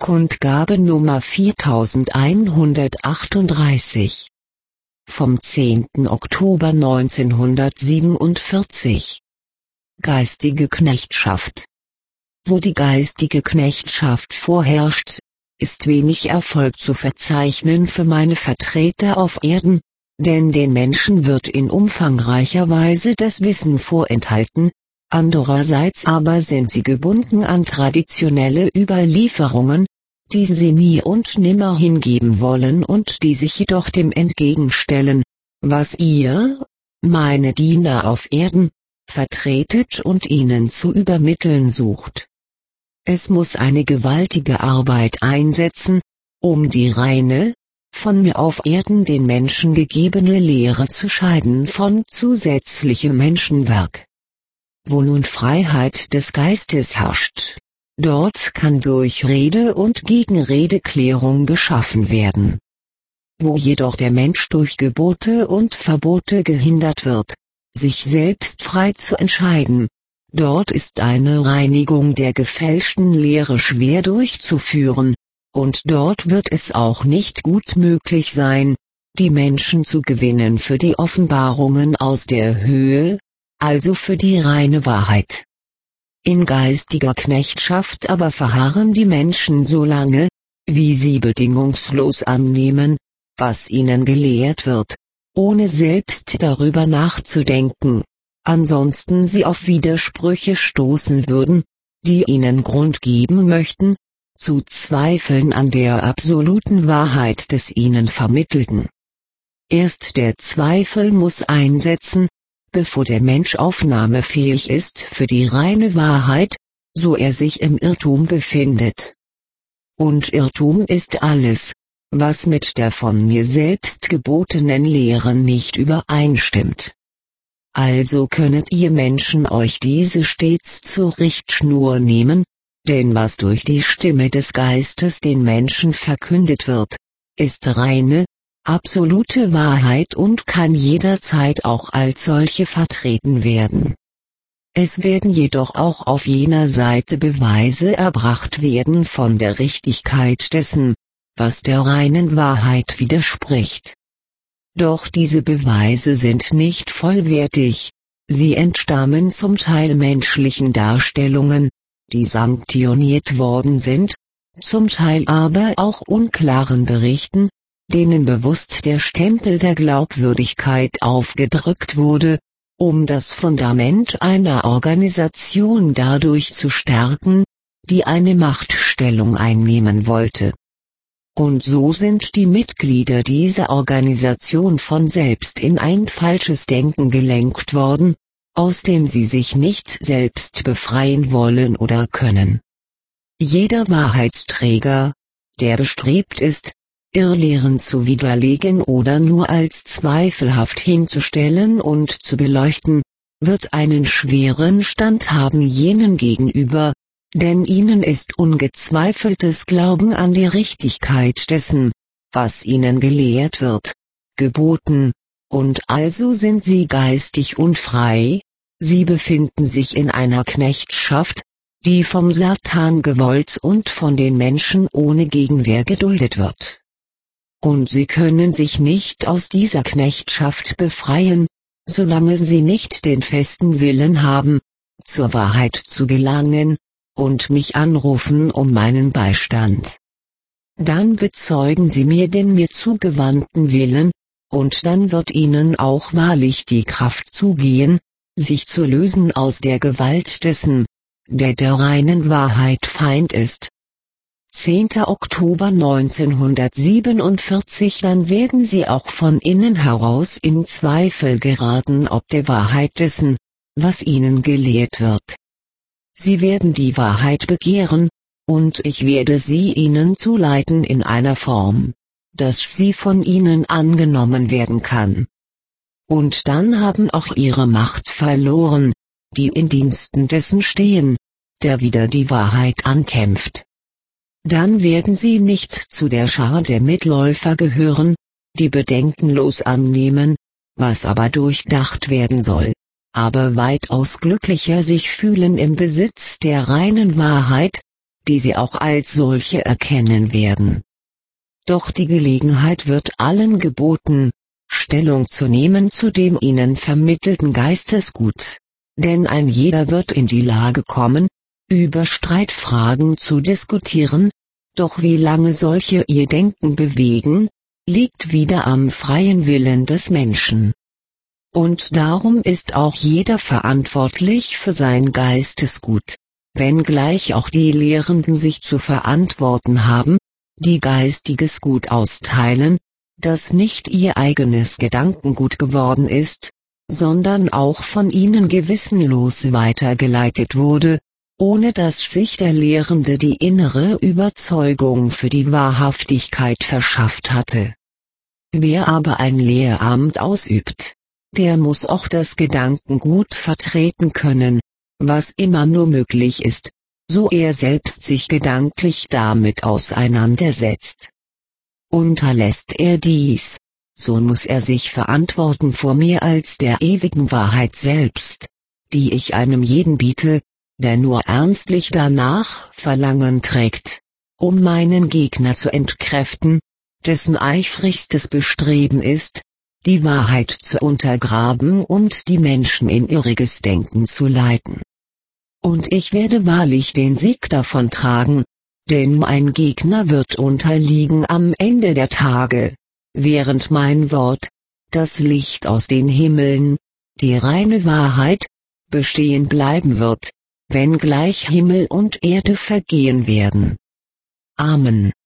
Kundgabe Nummer 4138. Vom 10. Oktober 1947. Geistige Knechtschaft. Wo die geistige Knechtschaft vorherrscht, ist wenig Erfolg zu verzeichnen für meine Vertreter auf Erden, denn den Menschen wird in umfangreicher Weise das Wissen vorenthalten, andererseits aber sind sie gebunden an traditionelle Überlieferungen, die sie nie und nimmer hingeben wollen und die sich jedoch dem entgegenstellen, was ihr, meine Diener auf Erden, vertretet und ihnen zu übermitteln sucht. Es muss eine gewaltige Arbeit einsetzen, um die reine, von mir auf Erden den Menschen gegebene Lehre zu scheiden von zusätzlichem Menschenwerk. Wo nun Freiheit des Geistes herrscht, dort kann durch Rede und Gegenrede Klärung geschaffen werden. Wo jedoch der Mensch durch Gebote und Verbote gehindert wird, sich selbst frei zu entscheiden, dort ist eine Reinigung der gefälschten Lehre schwer durchzuführen, und dort wird es auch nicht gut möglich sein, die Menschen zu gewinnen für die Offenbarungen aus der Höhe, also für die reine Wahrheit. In geistiger Knechtschaft aber verharren die Menschen so lange, wie sie bedingungslos annehmen, was ihnen gelehrt wird, ohne selbst darüber nachzudenken, ansonsten sie auf Widersprüche stoßen würden, die ihnen Grund geben möchten, zu zweifeln an der absoluten Wahrheit des ihnen Vermittelten. Erst der Zweifel muss einsetzen, bevor der Mensch aufnahmefähig ist für die reine Wahrheit, so er sich im Irrtum befindet. Und Irrtum ist alles, was mit der von mir selbst gebotenen Lehre nicht übereinstimmt. Also könnet ihr Menschen euch diese stets zur Richtschnur nehmen, denn was durch die Stimme des Geistes den Menschen verkündet wird, ist reine, absolute Wahrheit und kann jederzeit auch als solche vertreten werden. Es werden jedoch auch auf jener Seite Beweise erbracht werden von der Richtigkeit dessen, was der reinen Wahrheit widerspricht. Doch diese Beweise sind nicht vollwertig, sie entstammen zum Teil menschlichen Darstellungen, die sanktioniert worden sind, zum Teil aber auch unklaren Berichten, denen bewusst der Stempel der Glaubwürdigkeit aufgedrückt wurde, um das Fundament einer Organisation dadurch zu stärken, die eine Machtstellung einnehmen wollte. Und so sind die Mitglieder dieser Organisation von selbst in ein falsches Denken gelenkt worden, aus dem sie sich nicht selbst befreien wollen oder können. Jeder Wahrheitsträger, der bestrebt ist, Irrlehren zu widerlegen oder nur als zweifelhaft hinzustellen und zu beleuchten, wird einen schweren Stand haben jenen gegenüber, denn ihnen ist ungezweifeltes Glauben an die Richtigkeit dessen, was ihnen gelehrt wird, geboten, und also sind sie geistig unfrei, sie befinden sich in einer Knechtschaft, die vom Satan gewollt und von den Menschen ohne Gegenwehr geduldet wird. Und sie können sich nicht aus dieser Knechtschaft befreien, solange sie nicht den festen Willen haben, zur Wahrheit zu gelangen, und mich anrufen um meinen Beistand. Dann bezeugen sie mir den mir zugewandten Willen, und dann wird ihnen auch wahrlich die Kraft zugehen, sich zu lösen aus der Gewalt dessen, der der reinen Wahrheit Feind ist. 10. Oktober 1947. Dann werden sie auch von innen heraus in Zweifel geraten ob der Wahrheit dessen, was ihnen gelehrt wird. Sie werden die Wahrheit begehren, und ich werde sie ihnen zuleiten in einer Form, dass sie von ihnen angenommen werden kann. Und dann haben auch ihre Macht verloren, die in Diensten dessen stehen, der wider die Wahrheit ankämpft. Dann werden sie nicht zu der Schar der Mitläufer gehören, die bedenkenlos annehmen, was aber durchdacht werden soll, aber weitaus glücklicher sich fühlen im Besitz der reinen Wahrheit, die sie auch als solche erkennen werden. Doch die Gelegenheit wird allen geboten, Stellung zu nehmen zu dem ihnen vermittelten Geistesgut, denn ein jeder wird in die Lage kommen, über Streitfragen zu diskutieren, doch wie lange solche ihr Denken bewegen, liegt wieder am freien Willen des Menschen. Und darum ist auch jeder verantwortlich für sein Geistesgut, wenngleich auch die Lehrenden sich zu verantworten haben, die geistiges Gut austeilen, das nicht ihr eigenes Gedankengut geworden ist, sondern auch von ihnen gewissenlos weitergeleitet wurde, ohne dass sich der Lehrende die innere Überzeugung für die Wahrhaftigkeit verschafft hatte. Wer aber ein Lehramt ausübt, der muss auch das Gedankengut vertreten können, was immer nur möglich ist, so er selbst sich gedanklich damit auseinandersetzt. Unterlässt er dies, so muss er sich verantworten vor mir als der ewigen Wahrheit selbst, die ich einem jeden biete, der nur ernstlich danach Verlangen trägt, um meinen Gegner zu entkräften, dessen eifrigstes Bestreben ist, die Wahrheit zu untergraben und die Menschen in irriges Denken zu leiten. Und ich werde wahrlich den Sieg davon tragen, denn mein Gegner wird unterliegen am Ende der Tage, während mein Wort, das Licht aus den Himmeln, die reine Wahrheit, bestehen bleiben wird, wenngleich Himmel und Erde vergehen werden. Amen.